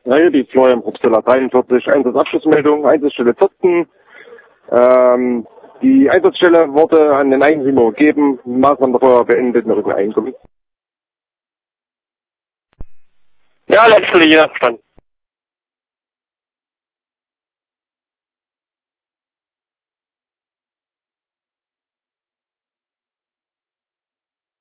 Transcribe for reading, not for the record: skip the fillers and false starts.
Ja, die Florian Probsteller 43, Einsatzabschlussmeldung, Einsatzstelle Zürten. Die Einsatzstelle wurde an den Eigentümer gegeben, Maßnahmen der Feuerwehr beendet, eine Rückeinkommen. Ja, letzte Linie, verstanden.